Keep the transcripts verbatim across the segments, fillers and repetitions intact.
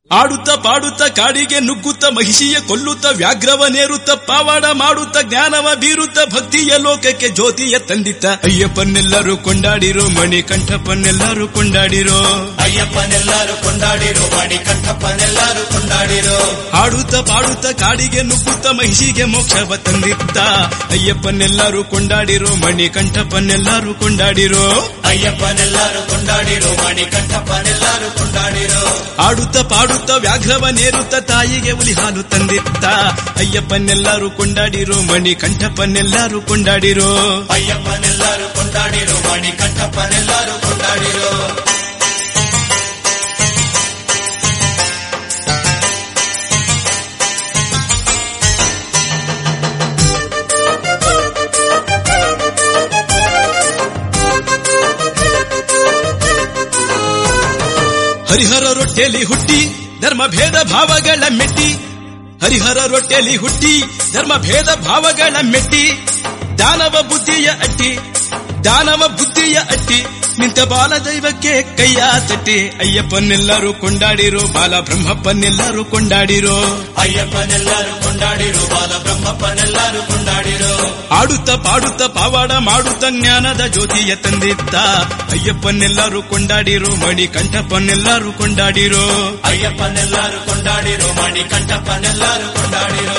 ಆಡುತ್ತ ಪಾಡುತ್ತ ಕಾಡಿಗೆ ನುಗ್ಗುತ್ತ ಮಹಿಷಿಯ ಕೊಲ್ಲುತ್ತ ವ್ಯಾಘ್ರವನೇರುತ್ತ ಪಾವಾಡ ಮಾಡುತ್ತ ಜ್ಞಾನವ ಬೀರುತ್ತ ಭಕ್ತಿಯ ಲೋಕಕ್ಕೆ ಜ್ಯೋತಿಯ ತಂದಿತ್ತ ಅಯ್ಯಪ್ಪನೆಲ್ಲರೂ ಕೊಂಡಾಡಿರೋ ಮಣಿಕಂಠಪ್ಪನೆಲ್ಲರೂ ಕೊಂಡಾಡಿರೋ ಅಯ್ಯಪ್ಪನೆಲ್ಲರೂ ಕೊಂಡಾಡಿರೋ ಮಣಿಕಂಠಪ್ಪನೆಲ್ಲರೂ ಕೊಂಡಾಡಿರೋ ಆಡುತ್ತ ಪಾಡುತ್ತ ಕಾಡಿಗೆ ನುಗ್ಗುತ್ತ ಮಹಿಷಿಗೆ ಮೋಕ್ಷವ ತಂದಿತ್ತ ಅಯ್ಯಪ್ಪನೆಲ್ಲರೂ ಕೊಂಡಾಡಿರೋ ಮಣಿಕಂಠಪ್ಪನೆಲ್ಲರೂ ಕೊಂಡಾಡಿರೋ ಅಯ್ಯಪ್ಪನೆಲ್ಲರೂ ಕೊಂಡಾಡಿರೋ ಮಣಿಕಂಠಪ್ಪನೆಲ್ಲರೂ ಕೊಂಡಾಡಿರೋ ಆಡುತ್ತ ಪಾಡುತ್ತ ವ್ಯಾಘ್ರವನೇರುತ್ತ ತಾಯಿಗೆ ಹುಲಿ ಹಾಲು ತಂದಿತ್ತ ಅಯ್ಯಪ್ಪನೆಲ್ಲರೂ ಕೊಂಡಾಡಿರೋ ಮಣಿಕಂಠಪ್ಪನೆಲ್ಲರೂ ಕೊಂಡಾಡಿರೋ ಅಯ್ಯಪ್ಪನೆಲ್ಲರೂ ಕೊಂಡಾಡಿರೋ ಮಣಿಕಂಠಪ್ಪನೆಲ್ಲರೂ ಕೊಂಡಾಡಿರೋ ಹರಿಹರ ರೊಟ್ಟೆಲಿ ಹುಟ್ಟಿ ಧರ್ಮ ಭೇದ ಭಾವಗಳ ಮೆಟ್ಟಿ ಹರಿಹರ ರೊಟ್ಟೆಲಿ ಹುಟ್ಟಿ ಧರ್ಮ ಭೇದ ಭಾವಗಳ ಮೆಟ್ಟಿ ದಾನವ ಬುದ್ಧಿಯ ಅಟ್ಟಿ ದಾನವ ಬುದ್ಧಿಯ ಅಟ್ಟಿ ನಿಂತ ಬಾಲ ದೈವಕ್ಕೆ ಕೈಯ ತಟ್ಟಿ ಅಯ್ಯಪ್ಪನೆಲ್ಲರೂ ಕೊಂಡಾಡಿರೋ ಬಾಲ ಬ್ರಹ್ಮಪ್ಪನೆಲ್ಲರೂ ಕೊಂಡಾಡಿರೋ ಅಯ್ಯಪ್ಪನೆಲ್ಲರೂ ಕೊಂಡಾಡಿರೋ ಬಾಲ ಬ್ರಹ್ಮಪ್ಪನೆಲ್ಲರೂ ಕೊಂಡಾಡಿರೋ ಆಡುತ್ತ ಪಾಡುತ್ತ ಪಾವಾಡ ಮಾಡುತ್ತ ಜ್ಞಾನದ ಜ್ಯೋತಿಯ ತಂದಿತ್ತ ಅಯ್ಯಪ್ಪನೆಲ್ಲರೂ ಕೊಂಡಾಡಿರೋ ಮಣಿಕಂಠಪ್ಪನೆಲ್ಲರೂ ಕೊಂಡಾಡಿರೋ ಅಯ್ಯಪ್ಪನೆಲ್ಲರೂ ಕೊಂಡಾಡಿರೋ ಮಣಿಕಂಠಪ್ಪನೆಲ್ಲರೂ ಕೊಂಡಾಡಿರೋ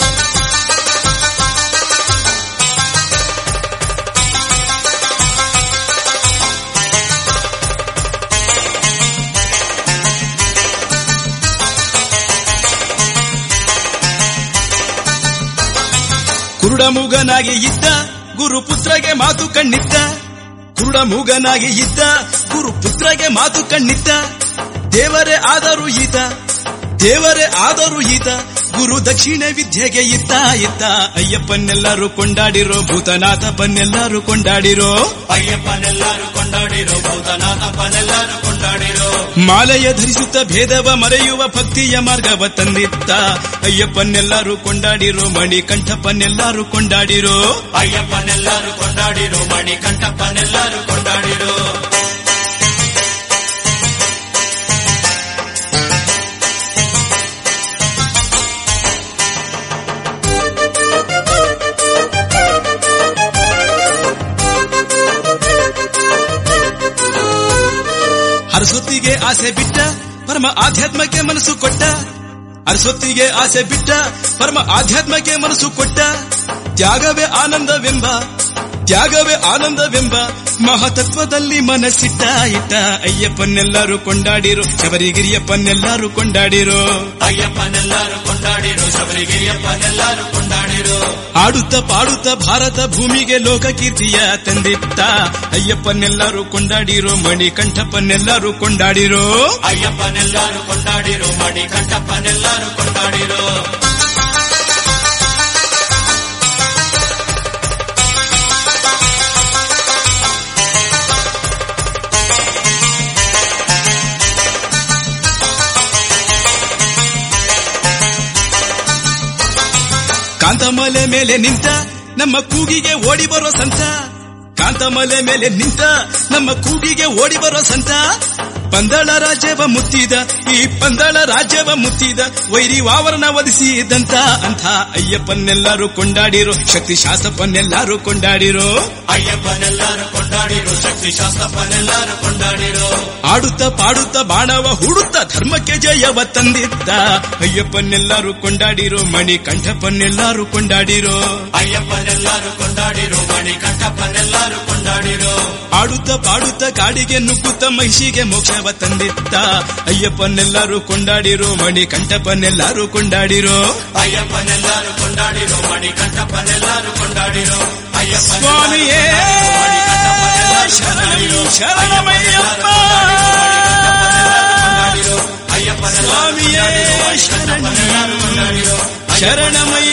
ಕುರುಡ ಮೂಗನಾಗಿ ಇದ್ದ ಗುರು ಪುತ್ರಗೆ ಮಾತು ಕಣ್ಣಿದ್ದ ಕುರುಡ ಮೂಗನಾಗಿ ಇದ್ದ ಗುರು ಪುತ್ರಗೆ ಮಾತು ಕಣ್ಣಿದ್ದ ದೇವರೇ ಆದರೂ ಈತ ದೇವರೇ ಆದರೂ ಈತ ಗುರು ದಕ್ಷಿಣ ವಿದ್ಯೆಗೆ ಇತ್ತ ಇತ್ತ ಅಯ್ಯಪ್ಪನೆಲ್ಲರೂ ಕೊಂಡಾಡಿರೋ ಭೂತನಾಥಪ್ಪನೆಲ್ಲರೂ ಕೊಂಡಾಡಿರೋ ಅಯ್ಯಪ್ಪನೆಲ್ಲರೂ ಕೊಂಡಾಡಿರೋ ಭೂತನಾಥಪ್ಪನೆಲ್ಲರೂ ಕೊಂಡಾಡಿರೋ ಮಾಲೆಯ ಧರಿಸುತ್ತ ಭೇದವ ಮರೆಯುವ ಭಕ್ತಿಯ ಮಾರ್ಗವ ತಂದಿತ್ತ ಅಯ್ಯಪ್ಪನೆಲ್ಲರೂ ಕೊಂಡಾಡಿರೋ ಮಣಿಕಂಠಪ್ಪನೆಲ್ಲರೂ ಕೊಂಡಾಡಿರೋ ಅಯ್ಯಪ್ಪನೆಲ್ಲರೂ ಕೊಂಡಾಡಿರೋ ಮಣಿಕಂಠಪ್ಪನೆಲ್ಲರೂ ಕೊಂಡಾಡಿರೋ ಅರಸೊತ್ತಿಗೆ ಆಸೆ ಬಿಟ್ಟ ಪರಮ ಆಧ್ಯಾತ್ಮಕ್ಕೆ ಮನಸ್ಸು ಕೊಟ್ಟ ಅರಸೊತ್ತಿಗೆ ಆಸೆ ಬಿಟ್ಟ ಪರಮ ಆಧ್ಯಾತ್ಮಕ್ಕೆ ಮನಸ್ಸು ಕೊಟ್ಟ ತ್ಯಾಗವೇ ಆನಂದವೆಂಬ ತ್ಯಾಗವೇ ಆನಂದವೆಂಬ ಮಹತತ್ವದಲ್ಲಿ ಮನಸ್ಸಿಟ್ಟ ಇಟ್ಟ ಅಯ್ಯಪ್ಪನೆಲ್ಲರೂ ಕೊಂಡಾಡಿರೋ ಶಬರಿಗಿರಿಯಪ್ಪನೆಲ್ಲರೂ ಕೊಂಡಾಡಿರೋ ಅಯ್ಯಪ್ಪನೆಲ್ಲರೂ ಕೊಂಡಾಡಿರೋ ಶಬರಿಗಿರಿಯಪ್ಪನೆಲ್ಲರೂ ಕೊಂಡಾಡಿರೋ ಆಡುತ್ತ ಪಾಡುತ್ತ ಭಾರತ ಭೂಮಿಗೆ ಲೋಕ ಕೀರ್ತಿಯ ತಂದಿತ್ತ ಅಯ್ಯಪ್ಪನೆಲ್ಲರೂ ಕೊಂಡಾಡಿರೋ ಮಣಿಕಂಠಪ್ಪನೆಲ್ಲರೂ ಕೊಂಡಾಡಿರೋ ಅಯ್ಯಪ್ಪನೆಲ್ಲರೂ ಕೊಂಡಾಡಿರೋ ಮಣಿಕಂಠಪ್ಪನೆಲ್ಲರೂ ಕೊಂಡಾಡಿರೋ ಕಾಂತಮಲೆ ಮೇಲೆ ನಿಂತ ನಮ್ಮ ಕೂಗಿಗೆ ಓಡಿ ಬರೋ ಸಂತ ಕಾಂತಮಲೆ ಮೇಲೆ ನಿಂತ ನಮ್ಮ ಕೂಗಿಗೆ ಓಡಿ ಬರೋ ಸಂತ ಪಂದಳ ರಾಜ್ಯವ ಮುತ್ತಿದ ಈ ಪಂದಳ ರಾಜ್ಯವ ಮುತ್ತಿದ ವೈರಿ ವಾವರಣ ವಧಿಸಿದಂತ ಅಂತ ಅಯ್ಯಪ್ಪನೆಲ್ಲರೂ ಕೊಂಡಾಡಿರೋ ಶಕ್ತಿ ಶಾಸ್ತ್ರಪ್ಪನೆಲ್ಲರೂ ಕೊಂಡಾಡಿರೋ ಅಯ್ಯಪ್ಪನೆಲ್ಲರೂ ಕೊಂಡಾಡಿರೋ ಶಕ್ತಿ ಶಾಸ್ತ್ರಪ್ಪನೆಲ್ಲರೂ ಕೊಂಡಾಡಿರೋ ಆಡುತ್ತ ಪಾಡುತ್ತ ಬಾಣವ ಹೂಡುತ್ತ ಧರ್ಮಕ್ಕೆ ಜಯವ ತಂದಿದ್ದ ಅಯ್ಯಪ್ಪನೆಲ್ಲರೂ ಕೊಂಡಾಡಿರೋ ಮಣಿಕಂಠಪ್ಪನೆಲ್ಲರೂ ಕೊಂಡಾಡಿರೋ ಅಯ್ಯಪ್ಪನೆಲ್ಲರೂ ಕೊಂಡಾಡಿರೋ ಮಣಿಕಂಠಪ್ಪನೆಲ್ಲರೂ ಕೊಂಡಾಡಿರೋ ಆಡುತ್ತ ಪಾಡುತ್ತ ಕಾಡಿಗೆ ನುಗ್ಗುತ್ತ ಮಹಿಷಿಗೆ ಮೋಕ್ಷವ ತಂದಿತ್ತ ಅಯ್ಯಪ್ಪನೆಲ್ಲರೂ ಕೊಂಡಾಡಿರೋ ಮಣಿಕಂಠಪ್ಪನೆಲ್ಲರೂ ಕೊಂಡಾಡಿರೋ ಅಯ್ಯಪ್ಪನೆಲ್ಲರೂ ಕೊಂಡಾಡಿರೋ ಮಣಿಕಂಠಪ್ಪನೆಲ್ಲರೂ ಕೊಂಡಾಡಿರೋ ಸ್ವಾಮಿಯೇ ಶರಣಮಯ್ಯಪ್ಪ ಸ್ವಾಮಿಯೇ ಶರಣಮಯ್ಯ